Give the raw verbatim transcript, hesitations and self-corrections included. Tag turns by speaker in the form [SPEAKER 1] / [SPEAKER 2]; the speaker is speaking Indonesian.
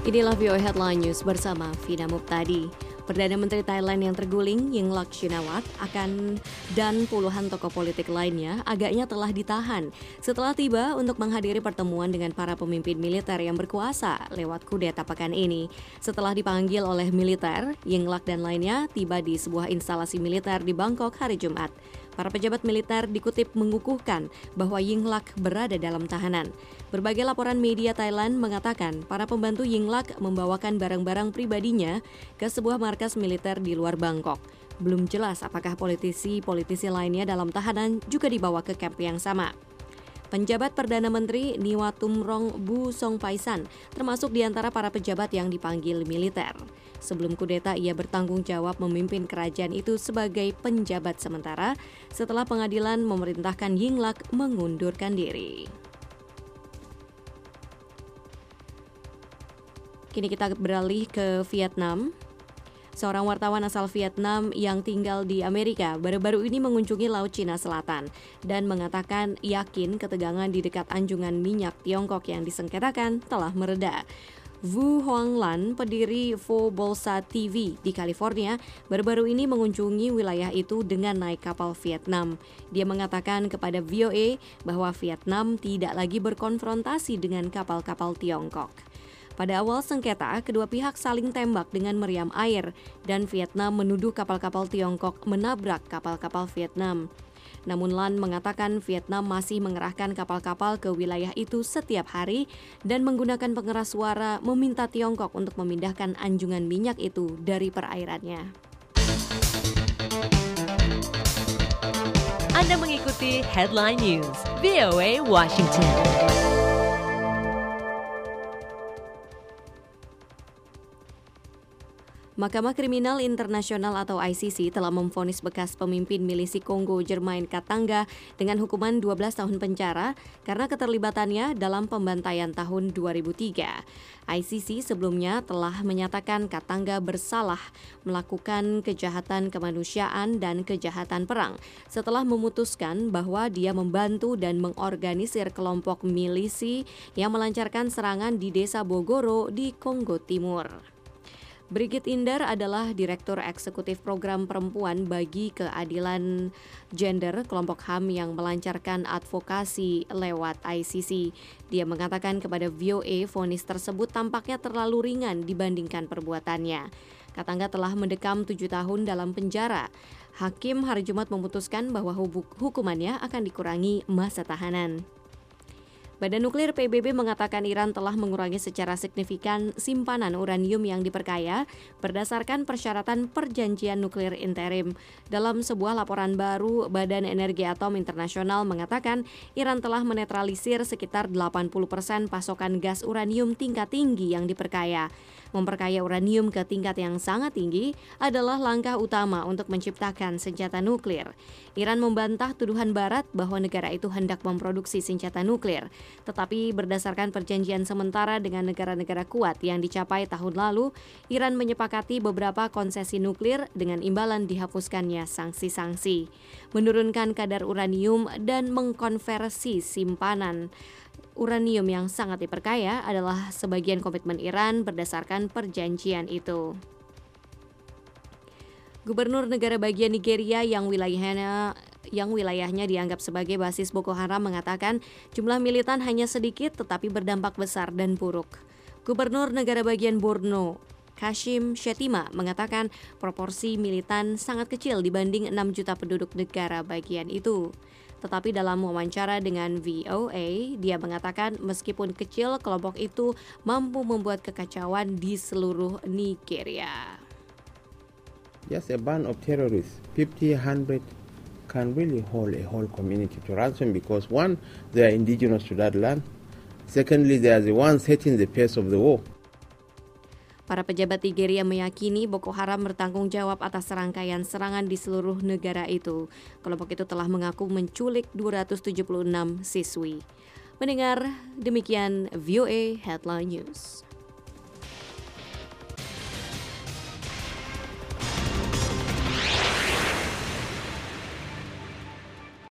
[SPEAKER 1] Inilah V O A Headline News bersama Vina Muptadi. Perdana Menteri Thailand yang terguling, Yingluck Shinawatra, akan dan puluhan tokoh politik lainnya agaknya telah ditahan setelah tiba untuk menghadiri pertemuan dengan para pemimpin militer yang berkuasa lewat kudeta pekan ini. Setelah dipanggil oleh militer, Yingluck dan lainnya tiba di sebuah instalasi militer di Bangkok hari Jumat. Para pejabat militer dikutip mengukuhkan bahwa Yingluck berada dalam tahanan. Berbagai laporan media Thailand mengatakan para pembantu Yingluck membawakan barang-barang pribadinya ke sebuah markas militer di luar Bangkok. Belum jelas apakah politisi-politisi lainnya dalam tahanan juga dibawa ke kamp yang sama. Penjabat Perdana Menteri Niwatumrong Busongpaisan termasuk di antara para pejabat yang dipanggil militer. Sebelum kudeta, ia bertanggung jawab memimpin kerajaan itu sebagai penjabat sementara setelah pengadilan memerintahkan Yingluck mengundurkan diri. Kini kita beralih ke Vietnam. Seorang wartawan asal Vietnam yang tinggal di Amerika baru-baru ini mengunjungi Laut Cina Selatan dan mengatakan yakin ketegangan di dekat anjungan minyak Tiongkok yang disengketakan telah mereda. Vu Hoanglan, pendiri Formosa T V di California, baru-baru ini mengunjungi wilayah itu dengan naik kapal Vietnam. Dia mengatakan kepada V O A bahwa Vietnam tidak lagi berkonfrontasi dengan kapal-kapal Tiongkok. Pada awal sengketa, kedua pihak saling tembak dengan meriam air dan Vietnam menuduh kapal-kapal Tiongkok menabrak kapal-kapal Vietnam. Namun Lan mengatakan Vietnam masih mengerahkan kapal-kapal ke wilayah itu setiap hari dan menggunakan pengeras suara meminta Tiongkok untuk memindahkan anjungan minyak itu dari perairannya.
[SPEAKER 2] Anda mengikuti Headline News V O A Washington.
[SPEAKER 1] Mahkamah Kriminal Internasional atau I C C telah memvonis bekas pemimpin milisi Kongo Jermain Katanga dengan hukuman dua belas tahun penjara karena keterlibatannya dalam pembantaian tahun dua ribu tiga. I C C sebelumnya telah menyatakan Katanga bersalah melakukan kejahatan kemanusiaan dan kejahatan perang setelah memutuskan bahwa dia membantu dan mengorganisir kelompok milisi yang melancarkan serangan di desa Bogoro di Kongo Timur. Brigit Indar adalah Direktur Eksekutif Program Perempuan bagi Keadilan Gender, kelompok H A M yang melancarkan advokasi lewat I C C. Dia mengatakan kepada V O A vonis tersebut tampaknya terlalu ringan dibandingkan perbuatannya. Katanga telah mendekam tujuh tahun dalam penjara. Hakim hari Jumat memutuskan bahwa hukumannya akan dikurangi masa tahanan. Badan Nuklir P B B mengatakan Iran telah mengurangi secara signifikan simpanan uranium yang diperkaya berdasarkan persyaratan perjanjian nuklir interim. Dalam sebuah laporan baru, Badan Energi Atom Internasional mengatakan Iran telah menetralisir sekitar delapan puluh persen pasokan gas uranium tingkat tinggi yang diperkaya. Memperkaya uranium ke tingkat yang sangat tinggi adalah langkah utama untuk menciptakan senjata nuklir. Iran membantah tuduhan Barat bahwa negara itu hendak memproduksi senjata nuklir. Tetapi berdasarkan perjanjian sementara dengan negara-negara kuat yang dicapai tahun lalu, Iran menyepakati beberapa konsesi nuklir dengan imbalan dihapuskannya sanksi-sanksi, menurunkan kadar uranium dan mengkonversi simpanan uranium yang sangat diperkaya adalah sebagian komitmen Iran berdasarkan perjanjian itu. Gubernur negara bagian Nigeria yang wilayahnya yang wilayahnya dianggap sebagai basis Boko Haram mengatakan jumlah militan hanya sedikit tetapi berdampak besar dan buruk. Gubernur negara bagian Borno, Kashim Shettima, mengatakan proporsi militan sangat kecil dibanding enam juta penduduk negara bagian itu. Tetapi dalam wawancara dengan V O A, dia mengatakan meskipun kecil, kelompok itu mampu membuat kekacauan di seluruh Nigeria.
[SPEAKER 3] Just a band of terrorists, fifty, one hundred, can really hold a whole community to ransom because one, they are indigenous to that land. Secondly, they are the ones setting the pace of the war.
[SPEAKER 1] Para pejabat Nigeria meyakini Boko Haram bertanggung jawab atas serangkaian serangan di seluruh negara itu. Kelompok itu telah mengaku menculik dua ratus tujuh puluh enam siswi. Mendengar demikian V O A Headline News.